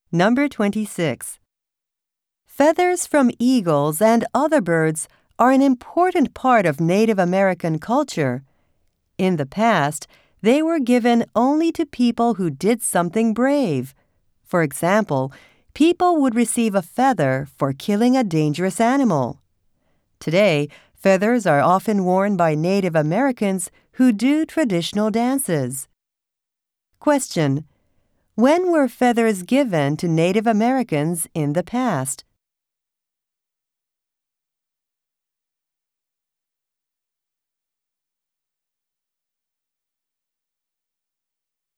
Number 26. Feathers from eagles and other birds are an important part of Native American culture. In the past, they were given only to people who did something brave. For example, people would receive a feather for killing a dangerous animal. Today, feathers are often worn by Native Americans who do traditional dances. Question: when were feathers given to Native Americans in the past?